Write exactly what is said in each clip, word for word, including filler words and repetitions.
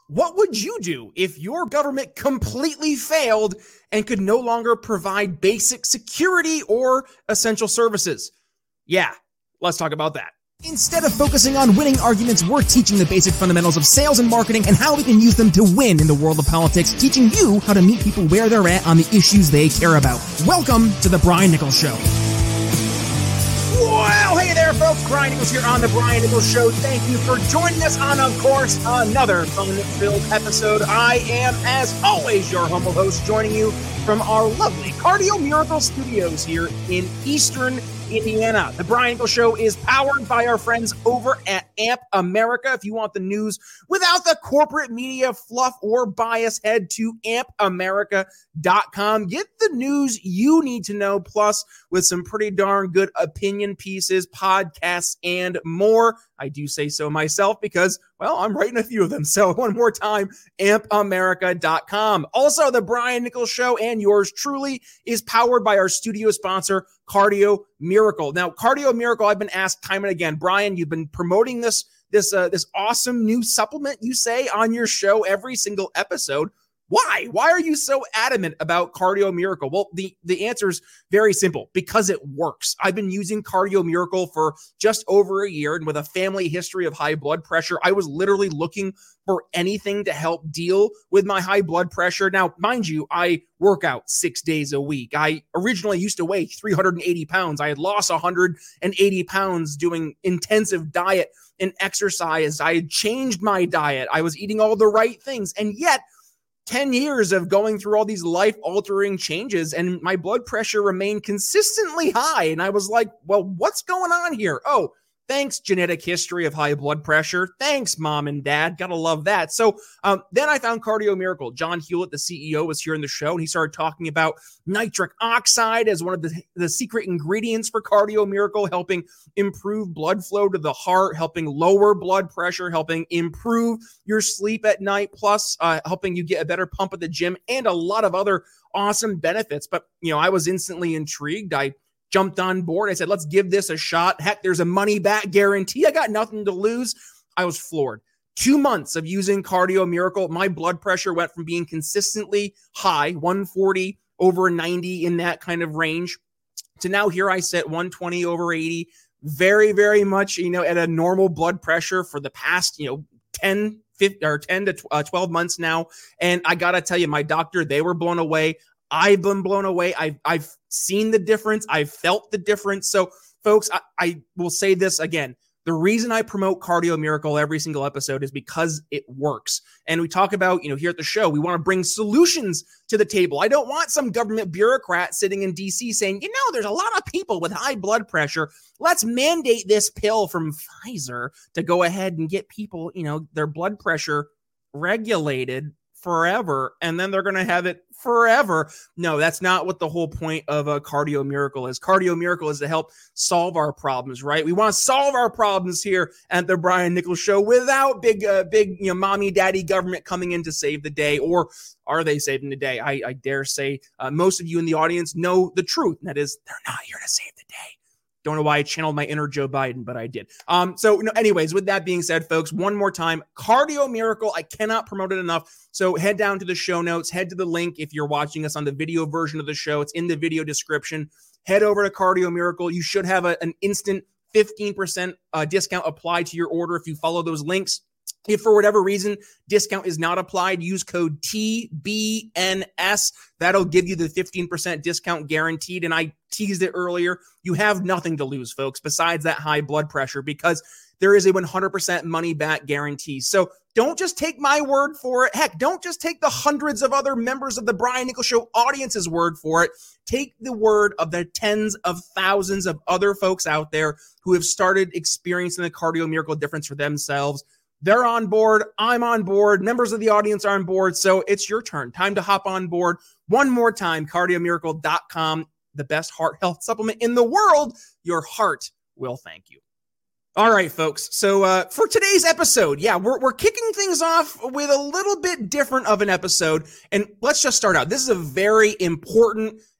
What would you do if your government completely failed and could no longer provide basic security or essential services? Yeah, let's talk about that. Instead of focusing on winning arguments, we're teaching the basic fundamentals of sales and marketing and how we can use them to win in the world of politics, teaching you how to meet people where they're at on the issues they care about. Welcome to The Brian Nichols Show. Well, hey there, folks. Brian Nichols here on The Brian Nichols Show. Thank you for joining us on, of course, another fun-filled episode. I am, as always, your humble host, joining you from our lovely Cardio Miracle Studios here in Eastern Indiana. The Brian Nichols Show is powered by our friends over at Amp America. If you want the news without the corporate media fluff or bias, head to amp america dot com. Get the news you need to know, plus with some pretty darn good opinion pieces, podcasts, and more. I do say so myself because, well, I'm writing a few of them. So one more time, amp america dot com. Also, the Brian Nichols Show and yours truly is powered by our studio sponsor, Cardio Miracle. Now, Cardio Miracle, I've been asked time and again, Brian, you've been promoting this, this, uh, this awesome new supplement, you say, on your show every single episode. Why? Why are you so adamant about Cardio Miracle? Well, the, the answer is very simple. Because it works. I've been using Cardio Miracle for just over a year, and with a family history of high blood pressure, I was literally looking for anything to help deal with my high blood pressure. Now, mind you, I work out six days a week. I originally used to weigh three hundred eighty pounds. I had lost one hundred eighty pounds doing intensive diet and exercise. I had changed my diet. I was eating all the right things, and yet ten years of going through all these life-altering changes, and my blood pressure remained consistently high. And I was like, well, what's going on here? Oh, thanks, genetic history of high blood pressure. Thanks, mom and dad. Gotta love that. So um, then I found Cardio Miracle. John Hewlett, the C E O, was here in the show, and he started talking about nitric oxide as one of the, the secret ingredients for Cardio Miracle, helping improve blood flow to the heart, helping lower blood pressure, helping improve your sleep at night, plus uh, helping you get a better pump at the gym, and a lot of other awesome benefits. But, you know, I was instantly intrigued. I jumped on board. I said, let's give this a shot. Heck, there's a money back guarantee. I got nothing to lose. I was floored. Two months of using Cardio Miracle, my blood pressure went from being consistently high, one forty over ninety, in that kind of range, to now here I sit, one twenty over eighty, very, very much, you know, at a normal blood pressure for the past, you know, ten, fifteen, or ten to twelve months now. And I got to tell you, my doctor, they were blown away. I've been blown away. I've, I've seen the difference. I've felt the difference. So, folks, I, I will say this again. The reason I promote Cardio Miracle every single episode is because it works. And we talk about, you know, here at the show, we want to bring solutions to the table. I don't want some government bureaucrat sitting in D C saying, you know, there's a lot of people with high blood pressure. Let's mandate this pill from Pfizer to go ahead and get people, you know, their blood pressure regulated forever, and then they're going to have it forever. No, that's not what the whole point of a Cardio Miracle is. Cardio Miracle is to help solve our problems, right? We want to solve our problems here at the Brian Nichols Show without big, uh, big, you know, mommy, daddy government coming in to save the day. Or are they saving the day? I, I dare say uh, most of you in the audience know the truth. And that is, they're not here to save the day. Don't know why I channeled my inner Joe Biden, but I did. Um, so, no, anyways, with that being said, folks, one more time, Cardio Miracle. I cannot promote it enough. So head down to the show notes, head to the link if you're watching us on the video version of the show. It's in the video description. Head over to Cardio Miracle. You should have a, an instant fifteen percent uh, discount applied to your order if you follow those links. If for whatever reason discount is not applied, use code T B N S. That'll give you the fifteen percent discount guaranteed. And I teased it earlier. You have nothing to lose, folks, besides that high blood pressure, because there is a one hundred percent money back guarantee. So don't just take my word for it. Heck, don't just take the hundreds of other members of the Brian Nichols Show audience's word for it. Take the word of the tens of thousands of other folks out there who have started experiencing the Cardio Miracle difference for themselves. They're on board. I'm on board. Members of the audience are on board. So it's your turn. Time to hop on board one more time. cardio miracle dot com, the best heart health supplement in the world. Your heart will thank you. All right, folks. So uh, for today's episode, yeah, we're we're kicking things off with a little bit different of an episode. And let's just start out. This is a very important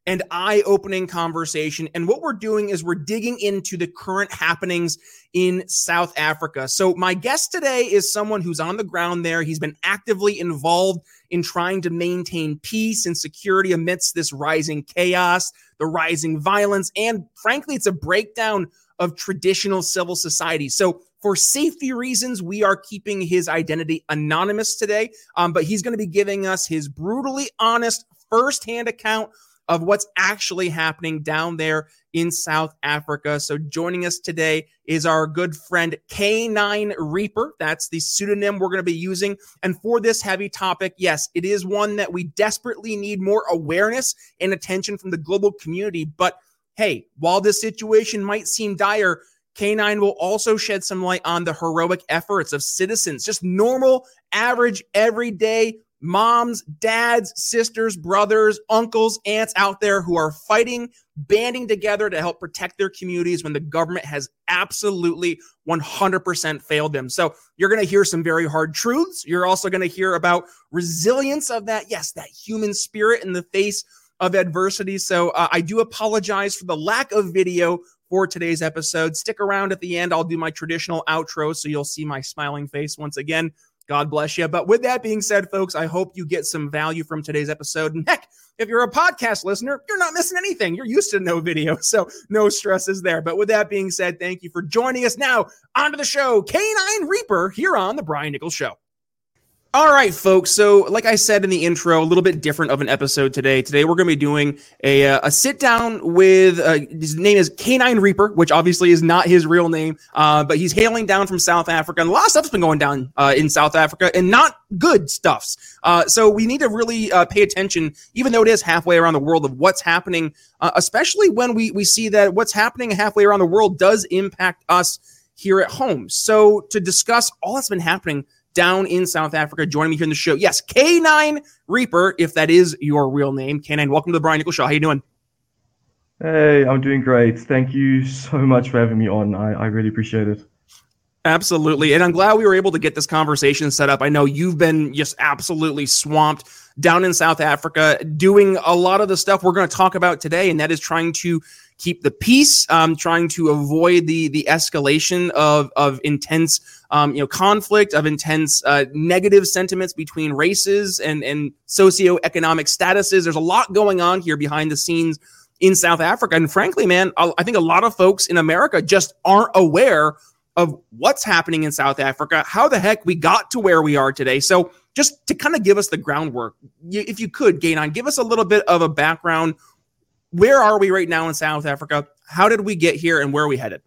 and eye-opening conversation. And what we're doing is we're digging into the current happenings in South Africa. So my guest today is someone who's on the ground there. He's been actively involved in trying to maintain peace and security amidst this rising chaos, the rising violence, and frankly, it's a breakdown of traditional civil society. So for safety reasons, we are keeping his identity anonymous today, um, but he's going to be giving us his brutally honest firsthand account of what's actually happening down there in South Africa. So joining us today is our good friend K nine Reaper. That's the pseudonym we're going to be using. And for this heavy topic, yes, it is one that we desperately need more awareness and attention from the global community. But hey, while this situation might seem dire, K nine will also shed some light on the heroic efforts of citizens, just normal, average, everyday moms, dads, sisters, brothers, uncles, aunts out there who are fighting, banding together to help protect their communities when the government has absolutely one hundred percent failed them. So you're going to hear some very hard truths. You're also going to hear about resilience of that, yes, that human spirit in the face of adversity. So uh, I do apologize for the lack of video for today's episode. Stick around at the end. I'll do my traditional outro so you'll see my smiling face once again. God bless you. But with that being said, folks, I hope you get some value from today's episode. And heck, if you're a podcast listener, you're not missing anything. You're used to no video, so no stresses there. But with that being said, thank you for joining us. Now, onto the show, K nine Reaper here on The Brian Nichols Show. All right, folks. So like I said in the intro, a little bit different of an episode today. Today, we're going to be doing a, uh, a sit down with, uh, his name is K nine Reaper, which obviously is not his real name, uh, but he's hailing down from South Africa. And a lot of stuff's been going down uh, in South Africa and not good stuffs. Uh, so we need to really uh, pay attention, even though it is halfway around the world, of what's happening, uh, especially when we, we see that what's happening halfway around the world does impact us here at home. So to discuss all that's been happening down in South Africa, joining me here in the show, yes, K nine Reaper, if that is your real name. K nine, welcome to the Brian Nichols Show. How you doing? Hey, I'm doing great. Thank you so much for having me on. I, I really appreciate it. Absolutely. And I'm glad we were able to get this conversation set up. I know you've been just absolutely swamped down in South Africa doing a lot of the stuff we're going to talk about today, and that is trying to keep the peace, um, trying to avoid the the escalation of of intense um, you know conflict, of intense uh, negative sentiments between races and and socioeconomic statuses. There's a lot going on here behind the scenes in South Africa, and frankly, man, I think a lot of folks in America just aren't aware of what's happening in South Africa, how the heck we got to where we are today. So just to kind of give us the groundwork, if you could, K nine, give us a little bit of a background. Where are we right now in South Africa? How did we get here and where are we headed?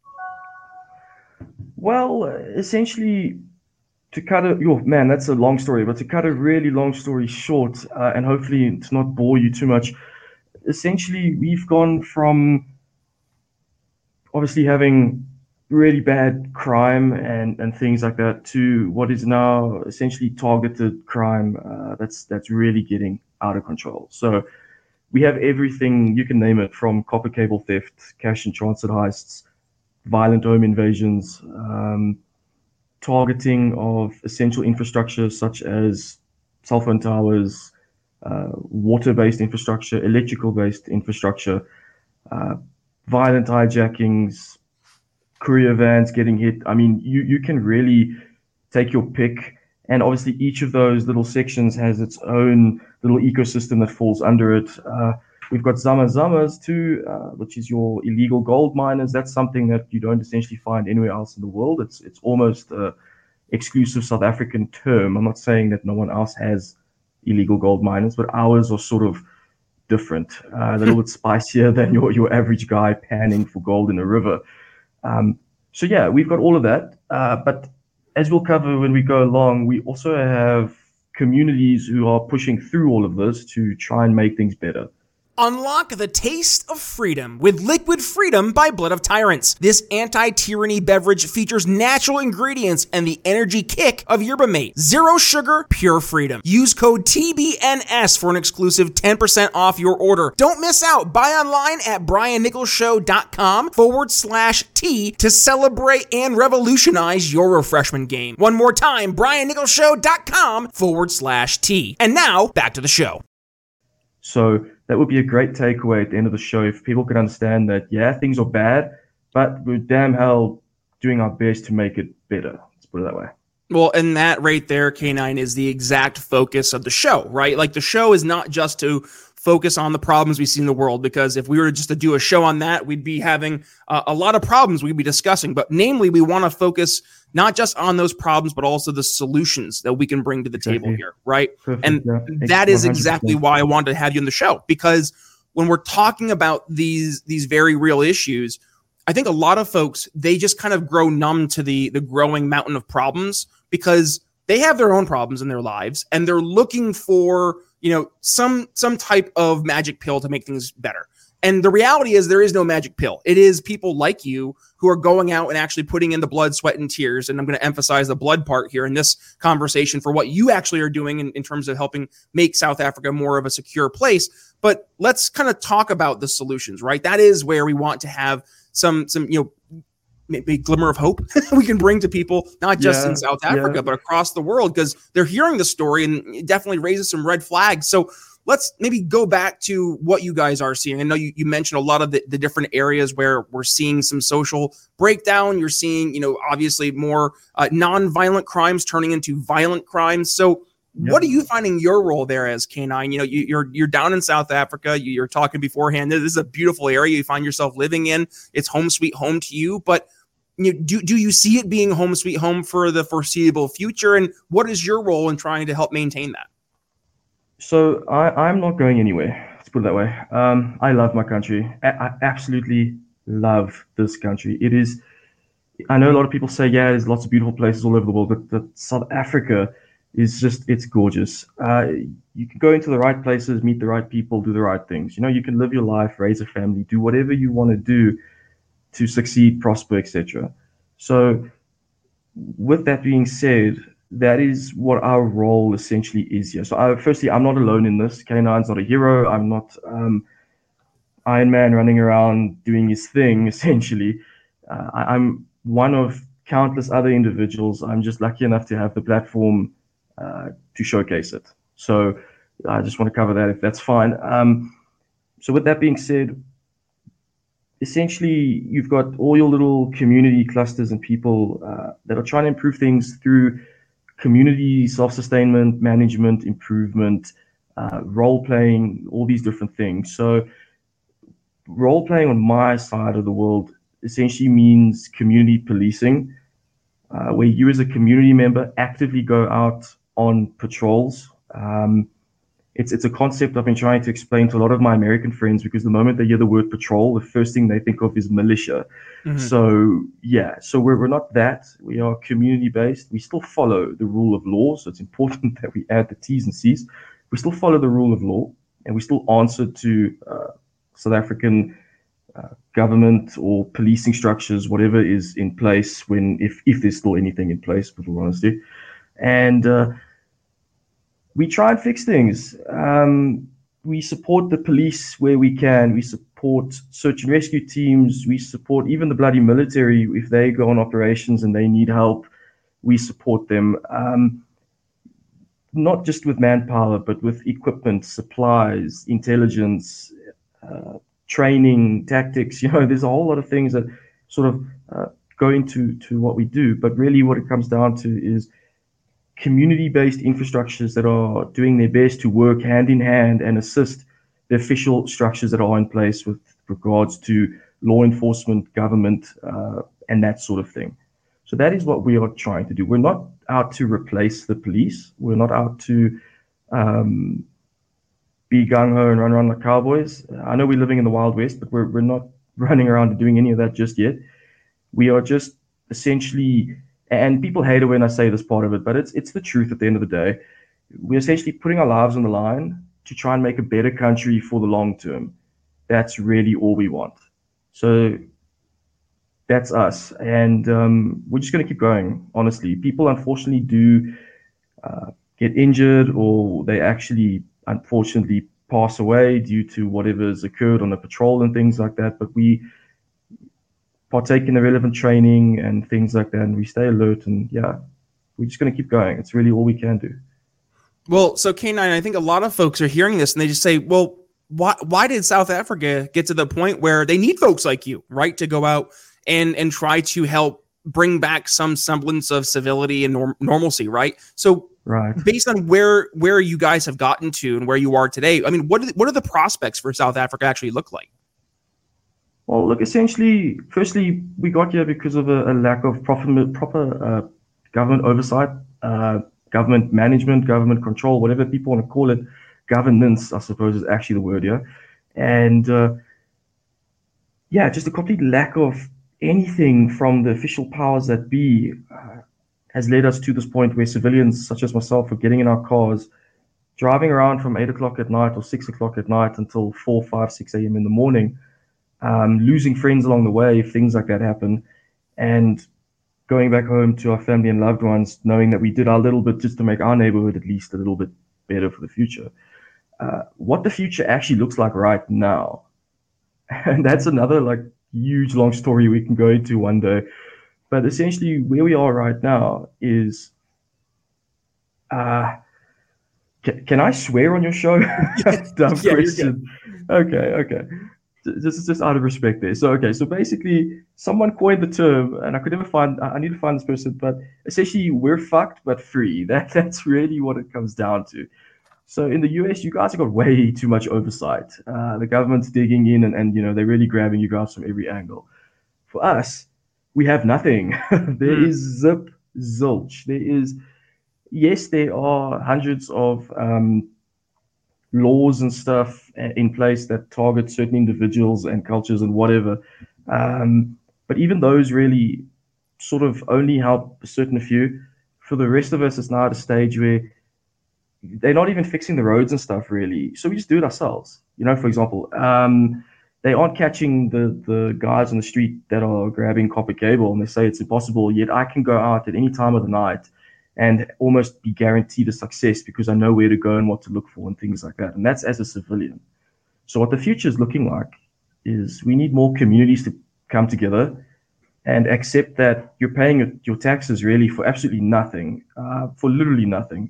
Well, essentially, to cut a, oh, man, that's a long story, but to cut a really long story short, uh, and hopefully to not bore you too much, essentially, we've gone from obviously having really bad crime and, and things like that to what is now essentially targeted crime uh, that's that's really getting out of control. So we have everything, you can name it, from copper cable theft, cash and transit heists, violent home invasions, um, targeting of essential infrastructure such as cell phone towers, uh, water-based infrastructure, electrical-based infrastructure, uh, violent hijackings, courier vans getting hit. I mean, you, you can really take your pick. And obviously each of those little sections has its own little ecosystem that falls under it. Uh, we've got Zama Zamas too, uh, which is your illegal gold miners. That's something that you don't essentially find anywhere else in the world. It's it's almost an exclusive South African term. I'm not saying that no one else has illegal gold miners, but ours are sort of different, uh, a little bit spicier than your, your average guy panning for gold in a river. Um, so yeah, we've got all of that, uh, but as we'll cover when we go along, we also have communities who are pushing through all of this to try and make things better. Unlock the taste of freedom with Liquid Freedom by Blood of Tyrants. This anti-tyranny beverage features natural ingredients and the energy kick of yerba mate. Zero sugar, pure freedom. Use code T B N S for an exclusive ten percent off your order. Don't miss out. Buy online at brian nichols show dot com forward slash T to celebrate and revolutionize your refreshment game. One more time, brian nichols show dot com forward slash T. And now, back to the show. So that would be a great takeaway at the end of the show if people could understand that, yeah, things are bad, but we're damn hell doing our best to make it better. Let's put it that way. Well, and that right there, K nine, is the exact focus of the show, right? Like the show is not just to focus on the problems we see in the world, because if we were just to do a show on that, we'd be having uh, a lot of problems we'd be discussing. But namely, we want to focus not just on those problems, but also the solutions that we can bring to the exactly. table here, right? Perfect, and yeah. that is exactly why I wanted to have you on the show, because when we're talking about these these very real issues, I think a lot of folks, they just kind of grow numb to the the growing mountain of problems, because they have their own problems in their lives and they're looking for, you know, some some type of magic pill to make things better. And the reality is there is no magic pill. It is people like you who are going out and actually putting in the blood, sweat, and tears. And I'm going to emphasize the blood part here in this conversation for what you actually are doing in, in terms of helping make South Africa more of a secure place. But let's kind of talk about the solutions, right? That is where we want to have some, some, you know, maybe a glimmer of hope we can bring to people, not just yeah, in South Africa, yeah. but across the world, because they're hearing the story and it definitely raises some red flags. So let's maybe go back to what you guys are seeing. I know you, you mentioned a lot of the, the different areas where we're seeing some social breakdown. You're seeing, you know, obviously more uh, non-violent crimes turning into violent crimes. So yep. what are you finding your role there as K nine? You know, you, you're you're down in South Africa. You, you're talking beforehand. This is a beautiful area you find yourself living in. It's home sweet home to you. But you know, do do you see it being home sweet home for the foreseeable future? And what is your role in trying to help maintain that? So I, I'm not going anywhere. Let's put it that way. Um, I love my country. I, I absolutely love this country. It is. I know a lot of people say, yeah, there's lots of beautiful places all over the world, but, but South Africa is just, it's gorgeous. Uh, you can go into the right places, meet the right people, do the right things. You know, you can live your life, raise a family, do whatever you want to do to succeed, prosper, et cetera. So with that being said, that is what our role essentially is here. So I, firstly, I'm not alone in this. K nine's not a hero. I'm not um, Iron Man running around doing his thing, essentially. Uh, I, I'm one of countless other individuals. I'm just lucky enough to have the platform uh, to showcase it. So I just want to cover that if that's fine. Um, so with that being said, essentially, you've got all your little community clusters and people uh, that are trying to improve things through community self-sustainment, management, improvement, uh, role-playing, all these different things. So role-playing on my side of the world essentially means community policing, uh, where you as a community member actively go out on patrols. Um, It's it's a concept I've been trying to explain to a lot of my American friends, because the moment they hear the word patrol, the first thing they think of is militia. Mm-hmm. So, yeah, so we're, we're not that. We are community-based. We still follow the rule of law, so it's important that we add the T's and C's. We still follow the rule of law, and we still answer to uh, South African uh, government or policing structures, whatever is in place, when if, if there's still anything in place, with all honesty. And uh, we try and fix things. Um, we support the police where we can. We support search and rescue teams. We support even the bloody military if they go on operations and they need help. We support them, um, not just with manpower, but with equipment, supplies, intelligence, uh, training, tactics. You know, there's a whole lot of things that sort of uh, go into to what we do. But really what it comes down to is community-based infrastructures that are doing their best to work hand in hand and assist the official structures that are in place with regards to law enforcement, government, uh, and that sort of thing. So that is what we are trying to do. We're not out to replace the police. We're not out to um, be gung-ho and run around like cowboys. I know we're living in the Wild West, but we're, we're not running around and doing any of that just yet. We are just essentially... And people hate it when I say this part of it, but it's it's the truth at the end of the day. We're essentially putting our lives on the line to try and make a better country for the long term. That's really all we want. So that's us. And um, we're just going to keep going, honestly. People, unfortunately, do uh, get injured, or they actually, unfortunately, pass away due to whatever's occurred on the patrol and things like that. But we partake in the relevant training and things like that, and we stay alert, and yeah, we're just going to keep going. It's really all we can do. Well, so K nine, I think a lot of folks are hearing this and they just say, well, why why did South Africa get to the point where they need folks like you, right, to go out and and try to help bring back some semblance of civility and norm- normalcy, right? So right. based on where where you guys have gotten to and where you are today, I mean, what are the, what are the prospects for South Africa actually look like? Well, look, essentially, firstly, we got here because of a, a lack of proper, proper uh, government oversight, uh, government management, government control, whatever people want to call it. Governance, I suppose, is actually the word here. And uh, yeah, just a complete lack of anything from the official powers that be uh, has led us to this point where civilians such as myself are getting in our cars, driving around from eight o'clock at night or six o'clock at night until four, five, six a.m. in the morning, um, losing friends along the way if things like that happen, and going back home to our family and loved ones, knowing that we did our little bit just to make our neighborhood at least a little bit better for the future. Uh, what the future actually looks like right now, and that's another like huge long story we can go into one day. But essentially, where we are right now is, uh, can, can I swear on your show? Dumb Yeah, question. Okay, okay. This is just out of respect there. So, okay, so basically, someone coined the term, and I could never find, I need to find this person, but essentially, we're fucked but free. That That's really what it comes down to. So in the U S, you guys have got way too much oversight. Uh, the government's digging in, and, and, you know, they're really grabbing you guys from every angle. For us, we have nothing. There mm. is zip, zilch. There is, yes, there are hundreds of um, laws and stuff in place that target certain individuals and cultures and whatever. Um, but even those really sort of only help a certain few. For the rest of us, it's now at a stage where they're not even fixing the roads and stuff really. So we just do it ourselves. You know, for example, um, they aren't catching the, the guys on the street that are grabbing copper cable and they say it's impossible, yet I can go out at any time of the night and almost be guaranteed a success because I know where to go and what to look for and things like that. And that's as a civilian. So what the future is looking like is we need more communities to come together and accept that you're paying your taxes really for absolutely nothing, uh, for literally nothing.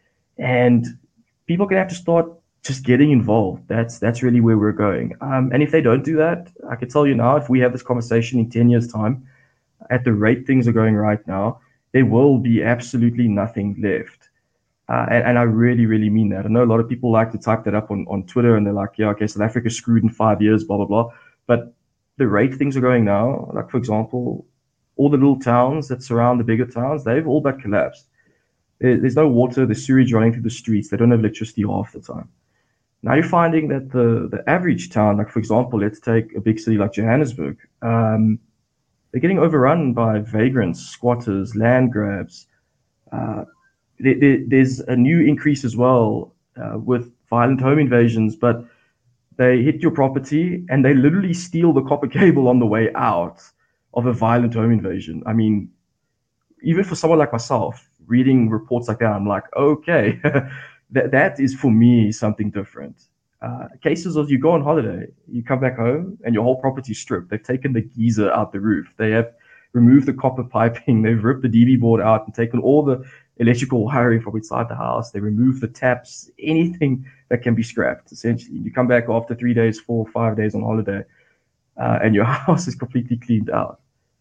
And people are going to have to start just getting involved. That's that's really where we're going. Um, and if they don't do that, I can tell you now, if we have this conversation in ten years' time, at the rate things are going right now, there will be absolutely nothing left. Uh, and, and I really, really mean that. I know a lot of people like to type that up on, on Twitter and they're like, yeah, okay, South Africa's screwed in five years, blah, blah, blah. But the rate things are going now, like, for example, all the little towns that surround the bigger towns, they've all but collapsed. There's no water, there's sewage running through the streets, they don't have electricity half the time. Now you're finding that the, the average town, like for example, let's take a big city like Johannesburg, um, they're getting overrun by vagrants, squatters, land grabs. Uh, there, there, there's a new increase as well uh, with violent home invasions, but they hit your property and they literally steal the copper cable on the way out of a violent home invasion. I mean, even for someone like myself, reading reports like that, I'm like, okay, that that is for me something different. Uh, cases of you go on holiday, you come back home, and your whole property is stripped. They've taken the geyser out the roof. They have removed the copper piping. They've ripped the D B board out and taken all the electrical wiring from inside the house. They removed the taps, anything that can be scrapped, essentially. You come back after three days, four, five days on holiday, uh, and your house is completely cleaned out.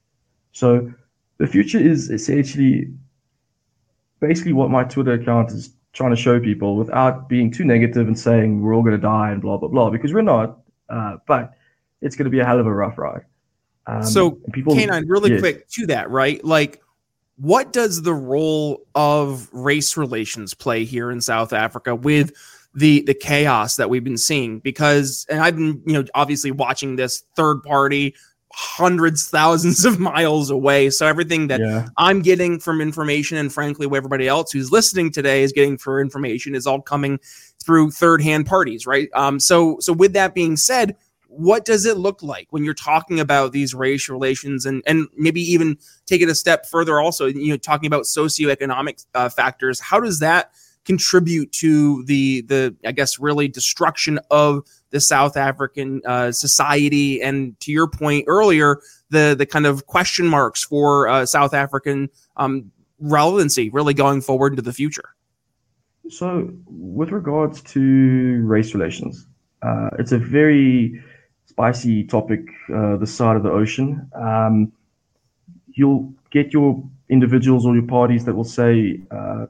So the future is essentially basically what my Twitter account is trying to show people without being too negative and saying we're all going to die and blah, blah, blah, because we're not. Uh, but it's going to be a hell of a rough ride. Um, so, people, Canine, really yes. quick to that, right? Like, what does the role of race relations play here in South Africa with the the chaos that we've been seeing? Because, and I've been, you know, obviously watching this third party hundreds, thousands of miles away. So everything that yeah. I'm getting from information, and frankly, what everybody else who's listening today is getting for information, is all coming through third-hand parties, right? Um, so, so with that being said, what does it look like when you're talking about these race relations, and and maybe even take it a step further? Also, you know, talking about socioeconomic uh, factors. How does that contribute to the the I guess really destruction of the South African uh, society, and to your point earlier, the the kind of question marks for uh, South African um, relevancy really going forward into the future? So with regards to race relations, Uh, it's a very spicy topic, uh, the side of the ocean. Um, you'll get your individuals or your parties that will say, uh,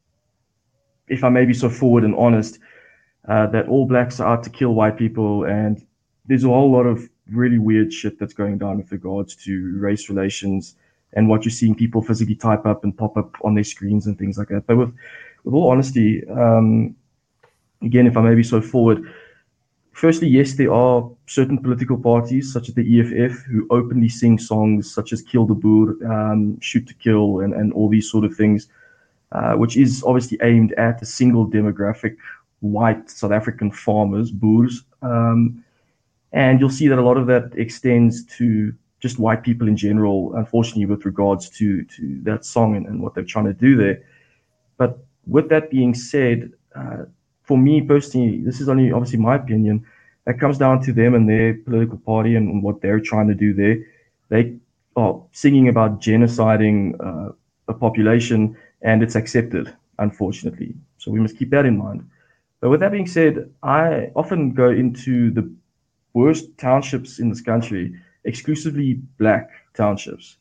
if I may be so forward and honest, uh, that all blacks are out to kill white people, and there's a whole lot of really weird shit that's going down with regards to race relations and what you're seeing people physically type up and pop up on their screens and things like that. But with, with all honesty, um, again, if I may be so forward, firstly, yes, there are certain political parties, such as the E F F, who openly sing songs such as Kill the Boer, um, Shoot to Kill, and, and all these sort of things, uh, which is obviously aimed at a single demographic, white South African farmers, Boers. Um, and you'll see that a lot of that extends to just white people in general, unfortunately, with regards to, to that song and, and what they're trying to do there. But with that being said, uh, for me personally, this is only obviously my opinion, that comes down to them and their political party and, and what they're trying to do there. They are singing about genociding uh, a population, and it's accepted, unfortunately. So we must keep that in mind. But with that being said, I often go into the worst townships in this country, exclusively black townships.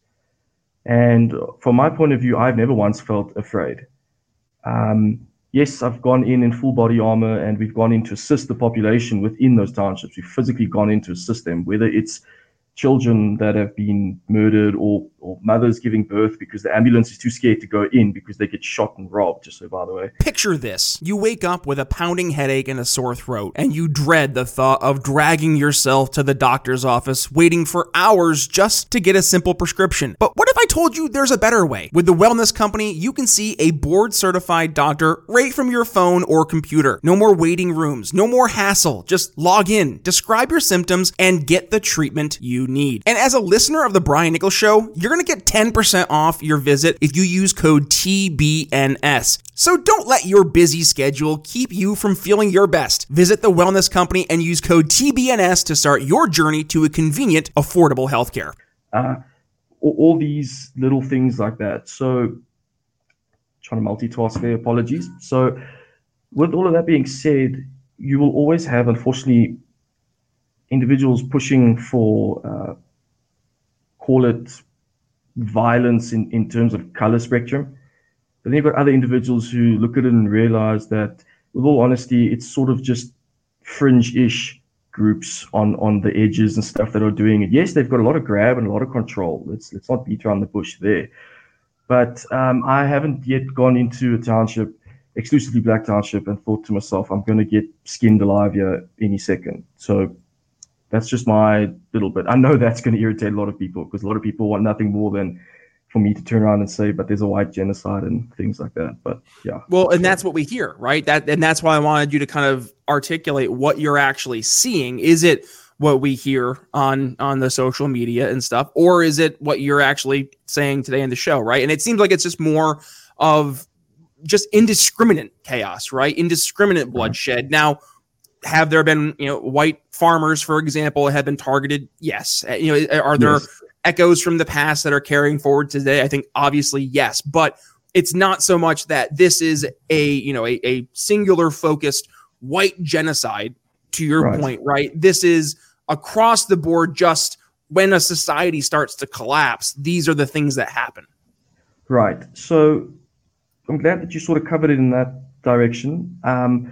And from my point of view, I've never once felt afraid. Um, yes, I've gone in in full body armor, and we've gone in to assist the population within those townships. We've physically gone in to assist them, whether it's children that have been murdered or, or mothers giving birth because the ambulance is too scared to go in because they get shot and robbed, just so by the way. Picture this. You wake up with a pounding headache and a sore throat, and you dread the thought of dragging yourself to the doctor's office, waiting for hours just to get a simple prescription. But what if I told you there's a better way? With the Wellness Company, you can see a board-certified doctor right from your phone or computer. No more waiting rooms, no more hassle. Just log in, describe your symptoms, and get the treatment you need. And as a listener of the Brian Nichols Show, you're going to get ten percent off your visit if you use code T B N S. So don't let your busy schedule keep you from feeling your best. Visit the Wellness Company and use code T B N S to start your journey to a convenient, affordable healthcare. Uh, all, all these little things like that. So, trying to multitask there, apologies. So, with all of that being said, you will always have, unfortunately, individuals pushing for, uh, call it violence in, in terms of color spectrum. But then you've got other individuals who look at it and realize that, with all honesty, it's sort of just fringe-ish groups on, on the edges and stuff that are doing it. Yes, they've got a lot of grab and a lot of control. Let's, let's not beat around the bush there. But um, I haven't yet gone into a township, exclusively black township, and thought to myself, I'm going to get skinned alive here any second. So that's just my little bit. I know that's going to irritate a lot of people because a lot of people want nothing more than for me to turn around and say, but there's a white genocide and things like that. But yeah. Well, and that's what we hear, right? That and that's why I wanted you to kind of articulate what you're actually seeing. Is it what we hear on on the social media and stuff, or is it what you're actually saying today in the show, right? And it seems like it's just more of just indiscriminate chaos, right? Indiscriminate bloodshed. Mm-hmm. Now, have there been, you know, white farmers, for example, have been targeted? Yes. You know, are there yes. echoes from the past that are carrying forward today? I think obviously yes, but it's not so much that this is a, you know, a, a singular focused white genocide, to your right. point, right? This is across the board. Just when a society starts to collapse, these are the things that happen. Right. So I'm glad that you sort of covered it in that direction. Um,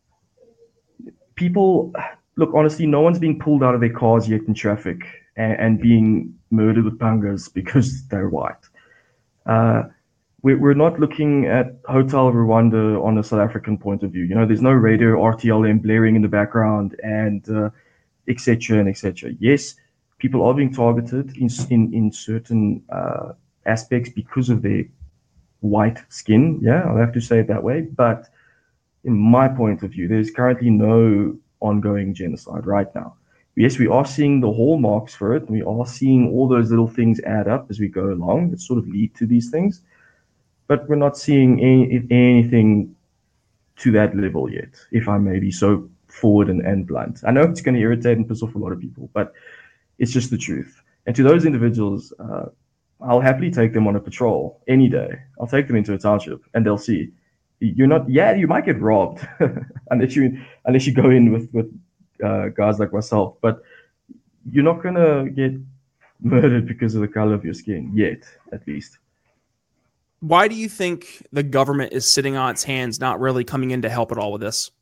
People, look, honestly, no one's being pulled out of their cars yet in traffic and, and being murdered with pangas because they're white. Uh, we're, we're not looking at Hotel Rwanda on a South African point of view. You know, there's no radio R T L M blaring in the background and uh, et cetera and et cetera. Yes, people are being targeted in in, in certain uh, aspects because of their white skin. Yeah, I'll have to say it that way. But in my point of view, there's currently no ongoing genocide right now. Yes, we are seeing the hallmarks for it. And we are seeing all those little things add up as we go along that sort of lead to these things. But we're not seeing any, anything to that level yet, if I may be so forward and, and blunt. I know it's going to irritate and piss off a lot of people, but it's just the truth. And to those individuals, uh, I'll happily take them on a patrol any day. I'll take them into a township and they'll see. You're not, yeah, you might get robbed unless you unless you go in with, with uh, guys like myself. But you're not going to get murdered because of the color of your skin, yet, at least. Why do you think the government is sitting on its hands, not really coming in to help at all with this?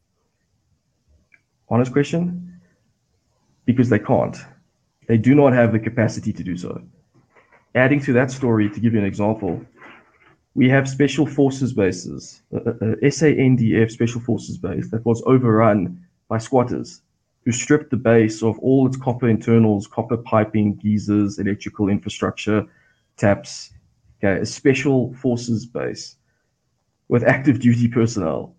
Honest question? Because they can't. They do not have the capacity to do so. Adding to that story, to give you an example, we have special forces bases, uh, uh, S A N D F Special Forces Base, that was overrun by squatters who stripped the base of all its copper internals, copper piping, geysers, electrical infrastructure, taps. Okay, a special forces base with active duty personnel.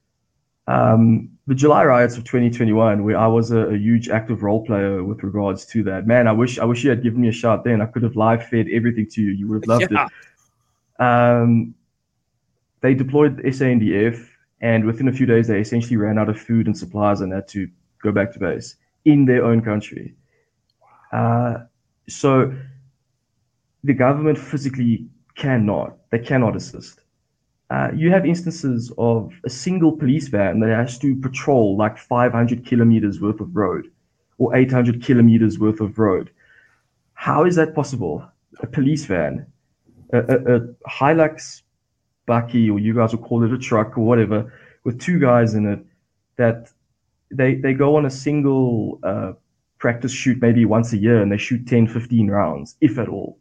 Um, the July riots of twenty twenty-one, where I was a, a huge active role player with regards to that. Man, I wish I wish you had given me a shot then. I could have live fed everything to you. You would have loved yeah. it. Um, they deployed S A N D F, and within a few days, they essentially ran out of food and supplies and had to go back to base in their own country. Uh, so the government physically cannot, they cannot assist. Uh, you have instances of a single police van that has to patrol like five hundred kilometers worth of road or eight hundred kilometers worth of road. How is that possible? A police van, a, a, a Hilux Bucky, or you guys will call it a truck or whatever, with two guys in it, that they they go on a single uh, practice shoot maybe once a year and they shoot ten, fifteen rounds, if at all.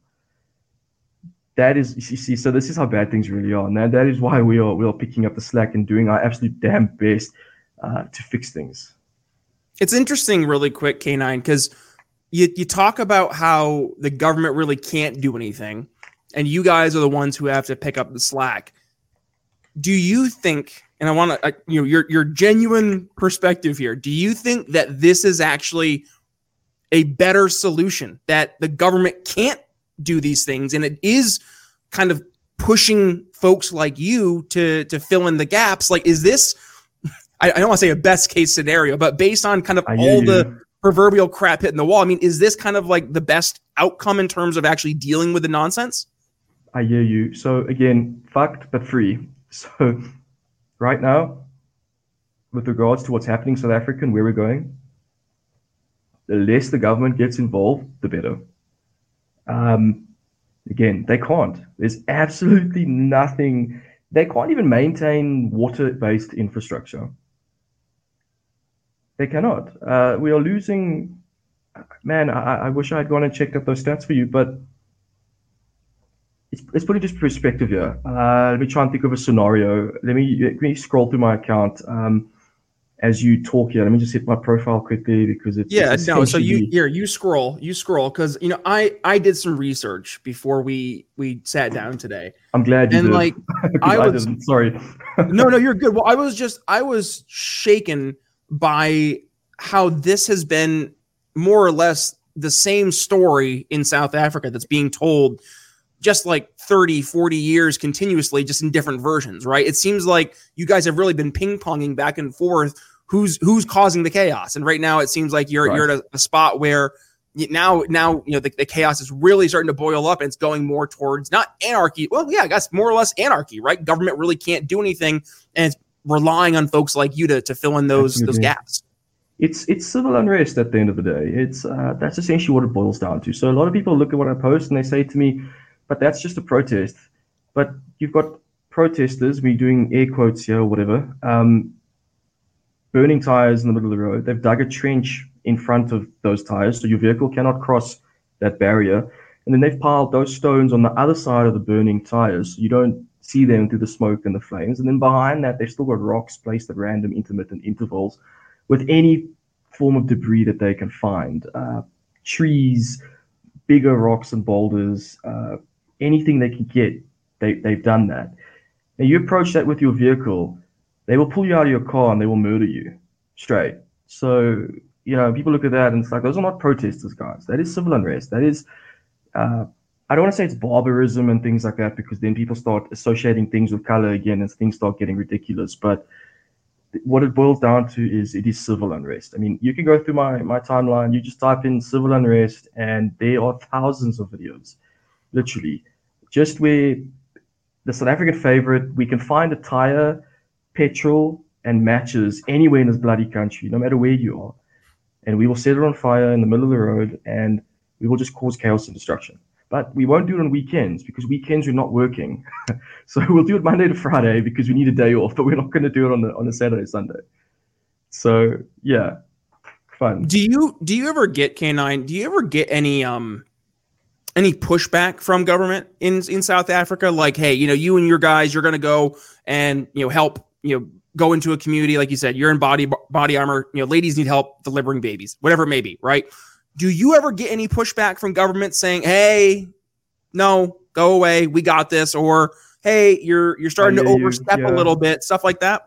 That is, you see, so this is how bad things really are. And that, that is why we are we are picking up the slack and doing our absolute damn best uh, to fix things. It's interesting, really quick, K nine, because you, you talk about how the government really can't do anything, and you guys are the ones who have to pick up the slack. Do you think, and I want to, you know, your your genuine perspective here, do you think that this is actually a better solution, that the government can't do these things, and it is kind of pushing folks like you to to fill in the gaps? Like, is this, I, I don't want to say a best case scenario, but based on kind of I all you. the proverbial crap hitting the wall, I mean, is this kind of like the best outcome in terms of actually dealing with the nonsense? I hear you. So again, fucked but free. So right now, with regards to what's happening in South Africa and where we're going, the less the government gets involved, the better. Um, again, they can't. There's absolutely nothing. They can't even maintain water-based infrastructure. They cannot. Uh, we are losing. Man, I, I wish I had gone and checked up those stats for you, but it's, let's put it into perspective here. Uh, let me try and think of a scenario. Let me, let me scroll through my account. Um, as you talk here, let me just hit my profile quickly because it's yeah it's no so you here you scroll you scroll because you know I I did some research before we we sat down today. I'm glad you and did. like I I was didn't. Sorry. no no you're good. Well, I was just I was shaken by how this has been more or less the same story in South Africa that's being told just like thirty, forty years continuously, just in different versions, right? It seems like you guys have really been ping-ponging back and forth who's who's causing the chaos. And right now it seems like you're right. you're at a, a spot where now now you know the, the chaos is really starting to boil up, and it's going more towards not anarchy. Well, yeah, I guess more or less anarchy, right? Government really can't do anything, and it's relying on folks like you to to fill in those Absolutely. those gaps. It's it's civil unrest at the end of the day. It's uh, that's essentially what it boils down to. So a lot of people look at what I post and they say to me, but that's just a protest. But you've got protesters, we're doing air quotes here or whatever, um, burning tires in the middle of the road. They've dug a trench in front of those tires so your vehicle cannot cross that barrier. And then they've piled those stones on the other side of the burning tires so you don't see them through the smoke and the flames. And then behind that, they've still got rocks placed at random intermittent intervals with any form of debris that they can find. Uh, trees, bigger rocks and boulders, uh, anything they can get, they, they've done that. Now you approach that with your vehicle, they will pull you out of your car and they will murder you straight. So, you know, people look at that and it's like, those are not protesters, guys. That is civil unrest. That is, uh, I don't want to say it's barbarism and things like that, because then people start associating things with color again and things start getting ridiculous. But what it boils down to is it is civil unrest. I mean, you can go through my, my timeline, you just type in civil unrest and there are thousands of videos, literally. Just where the South African favorite, we can find a tire, petrol, and matches anywhere in this bloody country, no matter where you are. And we will set it on fire in the middle of the road, and we will just cause chaos and destruction. But we won't do it on weekends, because weekends we're not working. So we'll do it Monday to Friday because we need a day off, but we're not going to do it on the on a Saturday, Sunday. So yeah, fun. Do you do you ever get K nine? Do you ever get any um any pushback from government in in South Africa? Like, hey, you know, you and your guys, you're going to go and you know help you know go into a community, like you said, you're in body body armor. You know, ladies need help delivering babies, whatever it may be, right? Do you ever get any pushback from government saying, hey, no, go away, we got this, or hey, you're you're starting to overstep you, yeah. a little bit, stuff like that?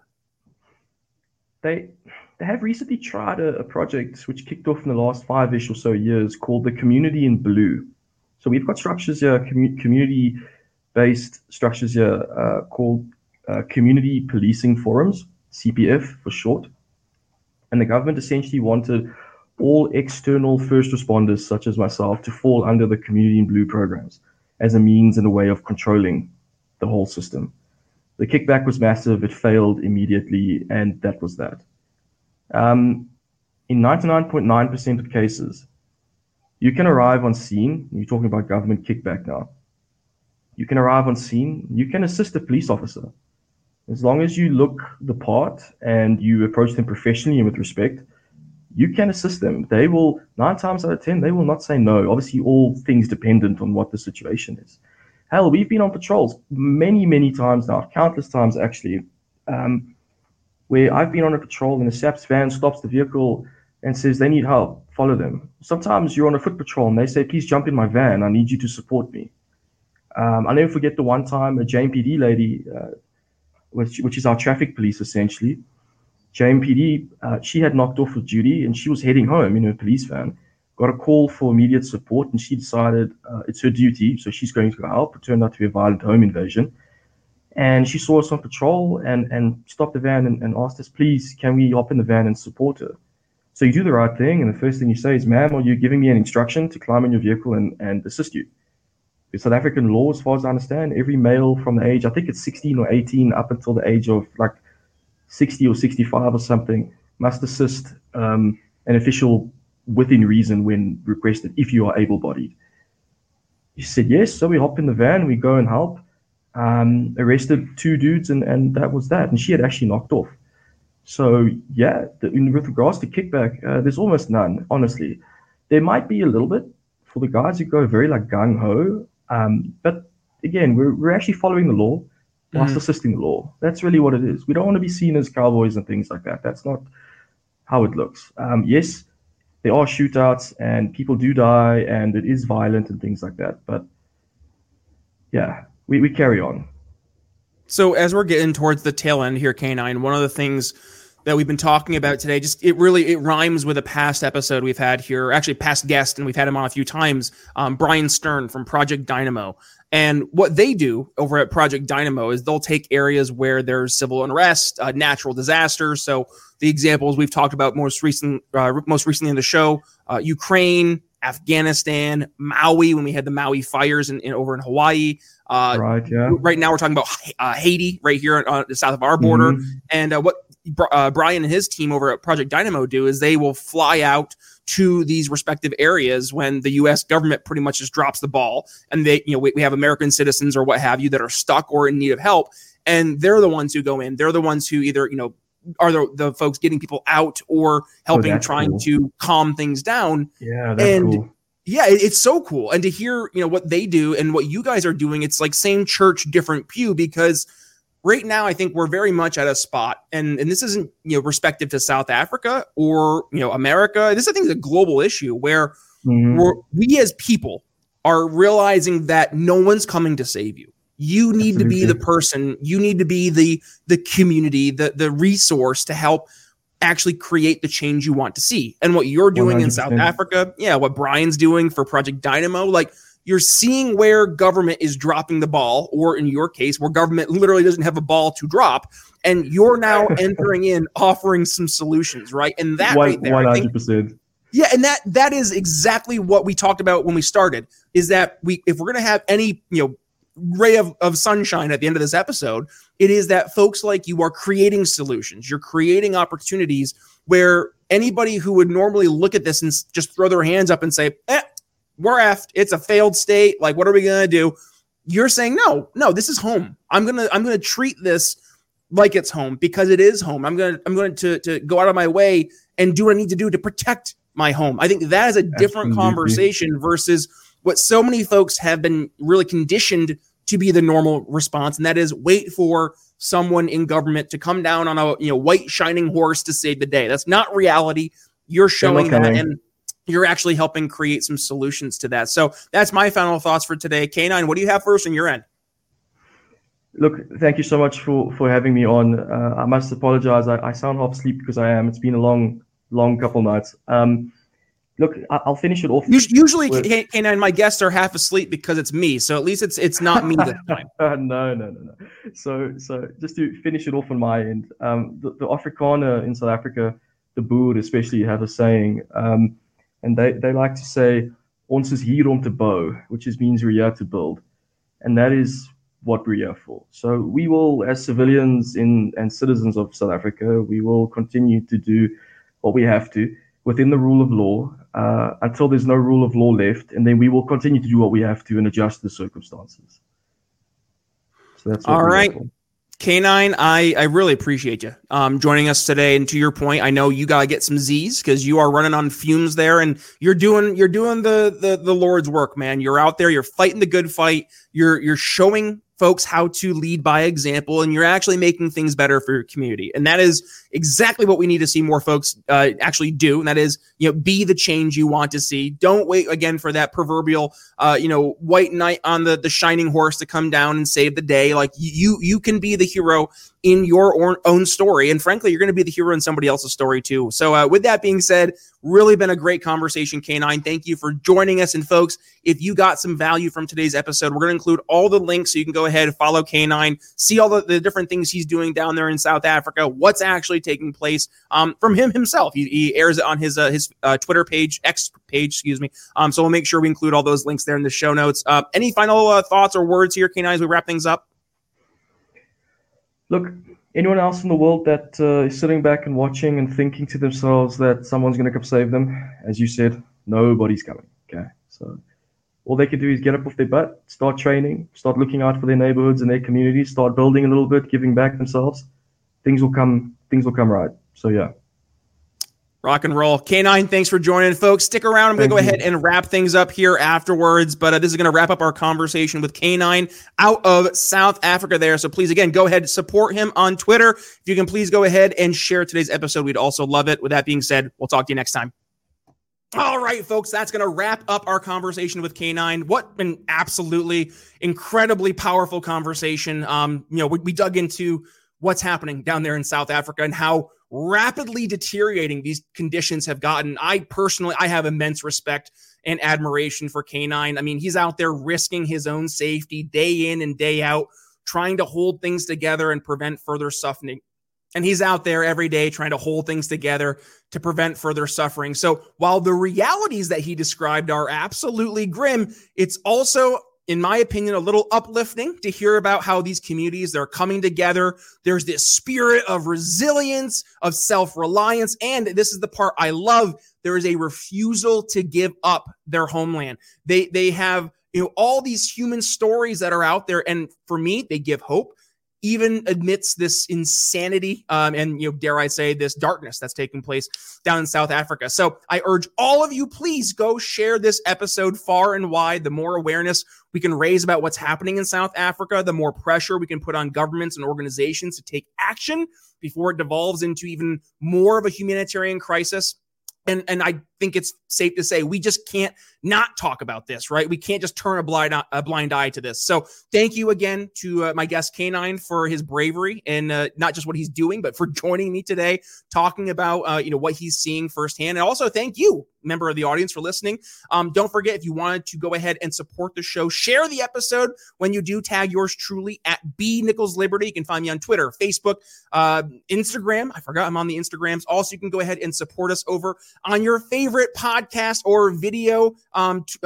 They they have recently tried a, a project which kicked off in the last five-ish or so years called the Community in Blue. So we've got structures here, commu- community-based structures here uh, called uh, Community Policing Forums, C P F for short. And the government essentially wanted all external first responders, such as myself, to fall under the Community in Blue programs as a means and a way of controlling the whole system. The kickback was massive, it failed immediately, and that was that. Um, in ninety-nine point nine percent of cases, you can arrive on scene, you're talking about government kickback now, you can arrive on scene, you can assist a police officer. As long as you look the part and you approach them professionally and with respect, you can assist them. They will, nine times out of ten, they will not say no. Obviously, all things dependent on what the situation is. Hell, we've been on patrols many, many times now, countless times actually, um, where I've been on a patrol and the S A P S van stops the vehicle and says they need help, follow them. Sometimes you're on a foot patrol and they say, please jump in my van, I need you to support me. Um, I'll never forget the one time a J M P D lady, uh, which, which is our traffic police essentially, J M P D, uh, she had knocked off with duty and she was heading home in her police van, got a call for immediate support, and she decided uh, it's her duty, so she's going to go help. It turned out to be a violent home invasion. And she saw us on patrol and, and stopped the van and, and asked us, please, can we hop in the van and support her? So you do the right thing, and the first thing you say is, ma'am, are you giving me an instruction to climb in your vehicle and, and assist you? In South African law, as far as I understand, every male from the age, I think it's sixteen or eighteen, up until the age of like sixty or sixty-five or something, must assist um, an official within reason when requested, if you are able-bodied. She said yes, so we hop in the van, we go and help, um, arrested two dudes, and, and that was that. And she had actually knocked off. So yeah, the, in, with regards to kickback, uh, there's almost none, honestly. There might be a little bit for the guys who go very like gung-ho, um, but again, we're, we're actually following the law whilst mm-hmm. assisting the law. That's really what it is. We don't want to be seen as cowboys and things like that. That's not how it looks. Um, yes, there are shootouts and people do die and it is violent and things like that. But yeah, we, we carry on. So as we're getting towards the tail end here, K nine, one of the things that we've been talking about today, just it really, it rhymes with a past episode we've had here, actually past guest, and we've had him on a few times, um, Brian Stern from Project Dynamo. And what they do over at Project Dynamo is they'll take areas where there's civil unrest, uh, natural disasters. So the examples we've talked about most recent, uh, most recently in the show, uh, Ukraine, Afghanistan, Maui, when we had the Maui fires in, in over in Hawaii. Uh, right, yeah. Right now we're talking about uh, Haiti, right here on the south of our border. Mm-hmm. And uh, what uh, Brian and his team over at Project Dynamo do is they will fly out to these respective areas when the U S government pretty much just drops the ball, and they, you know, we, we have American citizens or what have you that are stuck or in need of help, and they're the ones who go in. They're the ones who either, you know, are the, the folks getting people out or helping, oh, trying cool. to calm things down. Yeah, that's and cool. Yeah, it, it's so cool. And to hear, you know, what they do and what you guys are doing, it's like same church, different pew, because right now I think we're very much at a spot, and, and this isn't, you know, respective to South Africa or, you know, America. This, I think, is a global issue where mm-hmm. we're, we as people are realizing that no one's coming to save you. You need Absolutely. to be the person, you need to be the the community, the the resource to help actually create the change you want to see. And what you're doing one hundred percent in South Africa, yeah, what Brian's doing for Project Dynamo, like you're seeing where government is dropping the ball, or in your case, where government literally doesn't have a ball to drop, and you're now entering in, offering some solutions, right? And that one, right there, one hundred percent. I think, yeah, and that that is exactly what we talked about when we started, is that we if we're going to have any, you know, ray of, of sunshine at the end of this episode. It is that folks like you are creating solutions. You're creating opportunities where anybody who would normally look at this and just throw their hands up and say, eh, we're effed. It's a failed state. Like, what are we going to do? You're saying, no, no, this is home. I'm going to, I'm going to treat this like it's home because it is home. I'm going to, I'm going to, to go out of my way and do what I need to do to protect my home. I think that is a different Absolutely. Conversation versus what so many folks have been really conditioned to be the normal response. And that is wait for someone in government to come down on a you know white shining horse to save the day. That's not reality. You're showing that, and you're actually helping create some solutions to that. So that's my final thoughts for today. K nine, what do you have first on your end? Look, thank you so much for, for having me on. Uh, I must apologize. I, I sound half asleep because I am. It's been a long, long couple nights. Um, look, I, I'll finish it off. Usually, with... K nine, my guests are half asleep because it's me. So at least it's it's not me this time. no, no, no, no. So so just to finish it off on my end, um, the, the Afrikaner in South Africa, the Boer especially, have a saying, um, and they, they like to say, "Ons is hier om te bou," which is, means we're here to build. And that is what we're here for. So we will, as civilians in and citizens of South Africa, we will continue to do what we have to within the rule of law uh, until there's no rule of law left, and then we will continue to do what we have to and adjust the circumstances. So that's what all right. K nine, I, I really appreciate you um, joining us today. And to your point, I know you gotta get some Z's because you are running on fumes there, and you're doing you're doing the, the the Lord's work, man. You're out there, you're fighting the good fight. You're you're showing folks how to lead by example, and you're actually making things better for your community. And that is exactly what we need to see more folks uh, actually do. And that is, you know, be the change you want to see. Don't wait again for that proverbial, uh, you know, white knight on the, the shining horse to come down and save the day. Like you, you can be the hero in your own story. And frankly, you're going to be the hero in somebody else's story too. So uh, with that being said, really been a great conversation, K nine. Thank you for joining us. And folks, if you got some value from today's episode, we're going to include all the links so you can go ahead and follow K nine, see all the, the different things he's doing down there in South Africa, what's actually taking place um, from him himself. He, he airs it on his uh, his uh, Twitter page, X page, excuse me. Um, so we'll make sure we include all those links there in the show notes. Uh, any final uh, thoughts or words here, K nine, as we wrap things up? Look, anyone else in the world that uh, is sitting back and watching and thinking to themselves that someone's going to come save them, as you said, nobody's coming. Okay, so all they can do is get up off their butt, start training, start looking out for their neighborhoods and their communities, start building a little bit, giving back themselves. Things will come. Things will come right. So yeah. Rock and roll. K nine, thanks for joining, folks. Stick around. I'm going to go ahead and wrap things up here afterwards, but uh, this is going to wrap up our conversation with K nine out of South Africa there. So please, again, go ahead and support him on Twitter. If you can please go ahead and share today's episode, we'd also love it. With that being said, we'll talk to you next time. All right, folks, that's going to wrap up our conversation with K nine. What an absolutely incredibly powerful conversation. Um, you know, we, we dug into what's happening down there in South Africa and how rapidly deteriorating these conditions have gotten. I personally, I have immense respect and admiration for K nine. I mean, he's out there risking his own safety day in and day out, trying to hold things together and prevent further suffering. And he's out there every day trying to hold things together to prevent further suffering. So while the realities that he described are absolutely grim, it's also, in my opinion, a little uplifting to hear about how these communities, they're coming together. There's this spirit of resilience, of self-reliance. And this is the part I love. There is a refusal to give up their homeland. They, they have, you know, all these human stories that are out there. And for me, they give hope, even amidst this insanity um, and, you know, dare I say, this darkness that's taking place down in South Africa. So I urge all of you, please go share this episode far and wide. The more awareness we can raise about what's happening in South Africa, the more pressure we can put on governments and organizations to take action before it devolves into even more of a humanitarian crisis. And, and I think it's safe to say we just can't not talk about this, right? We can't just turn a blind, a blind eye to this. So thank you again to uh, my guest K nine for his bravery and uh, not just what he's doing, but for joining me today, talking about uh, you know what he's seeing firsthand. And also thank you, member of the audience, for listening. Um, don't forget, if you wanted to go ahead and support the show, share the episode. When you do, tag yours truly at B Nichols Liberty. You can find me on Twitter, Facebook, uh, Instagram. I forgot I'm on the Instagrams. Also, you can go ahead and support us over on your favorite podcast or video um, t- uh,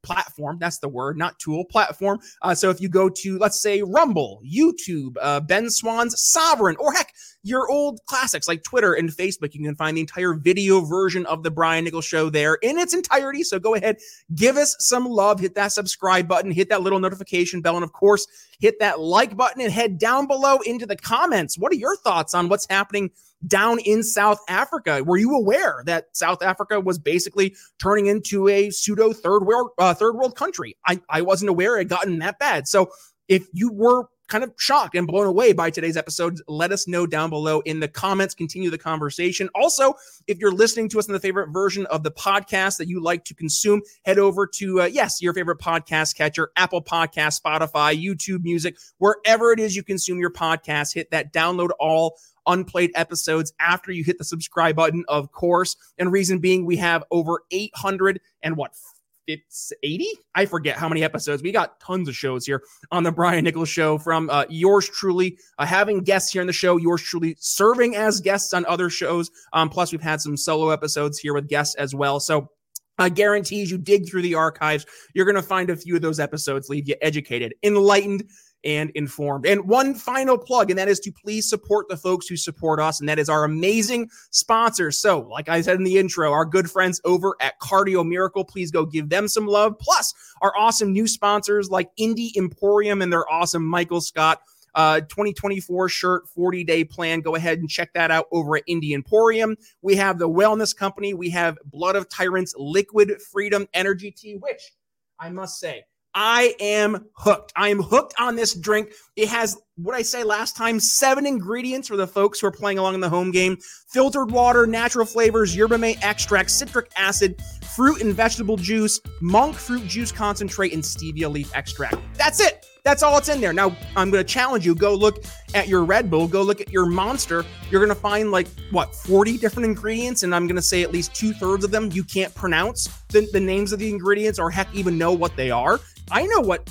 platform. That's the word, not tool, platform. Uh, so if you go to, let's say, Rumble, YouTube, uh, Ben Swan's Sovereign, or heck, your old classics like Twitter and Facebook, you can find the entire video version of the Brian Nichols Show there in its entirety. So go ahead, give us some love, hit that subscribe button, hit that little notification bell, and of course, hit that like button and head down below into the comments. What are your thoughts on what's happening down in South Africa? Were you aware that South Africa was basically turning into a pseudo third world uh, third world country? I, I wasn't aware it had gotten that bad. So if you were kind of shocked and blown away by today's episode, let us know down below in the comments. Continue the conversation. Also, if you're listening to us in the favorite version of the podcast that you like to consume, head over to, uh, yes, your favorite podcast catcher, Apple Podcast, Spotify, YouTube Music, wherever it is you consume your podcast. Hit that download all unplayed episodes after you hit the subscribe button, of course. And reason being, we have over eight hundred and what, it's eighty? I forget how many episodes. We got tons of shows here on the Brian Nichols Show, from uh, yours truly uh, having guests here on the show, yours truly serving as guests on other shows. Um, plus, we've had some solo episodes here with guests as well. So I guarantee you dig through the archives, you're going to find a few of those episodes leave you educated, enlightened, and informed. And one final plug, and that is to please support the folks who support us, and that is our amazing sponsors. So, like I said in the intro, our good friends over at Cardio Miracle, please go give them some love. Plus, our awesome new sponsors like Indie Emporium and their awesome Michael Scott uh, twenty twenty-four shirt forty-day plan. Go ahead and check that out over at Indie Emporium. We have the Wellness Company. We have Blood of Tyrants Liquid Freedom Energy Tea, which I must say, I am hooked. I am hooked on this drink. It has, what I say last time, seven ingredients for the folks who are playing along in the home game: filtered water, natural flavors, yerba mate extract, citric acid, fruit and vegetable juice, monk fruit juice concentrate, and stevia leaf extract. That's it. That's all it's in there. Now, I'm going to challenge you. Go look at your Red Bull. Go look at your Monster. You're going to find like, what, forty different ingredients, and I'm going to say at least two-thirds of them you can't pronounce the, the names of the ingredients, or heck, even know what they are. I know what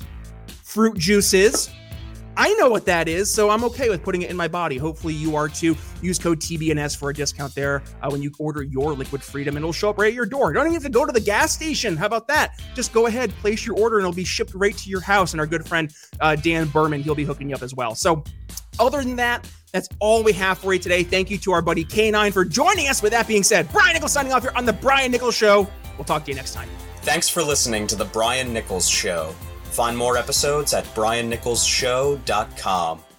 fruit juice is. I know what that is, so I'm okay with putting it in my body. Hopefully you are too. Use code T B N S for a discount there uh, when you order your Liquid Freedom, and it'll show up right at your door. You don't even have to go to the gas station. How about that? Just go ahead, place your order, and it'll be shipped right to your house. And our good friend uh, Dan Berman, he'll be hooking you up as well. So other than that, that's all we have for you today. Thank you to our buddy K nine for joining us. With that being said, Brian Nichols signing off here on The Brian Nichols Show. We'll talk to you next time. Thanks for listening to The Brian Nichols Show. Find more episodes at brian nichols show dot com.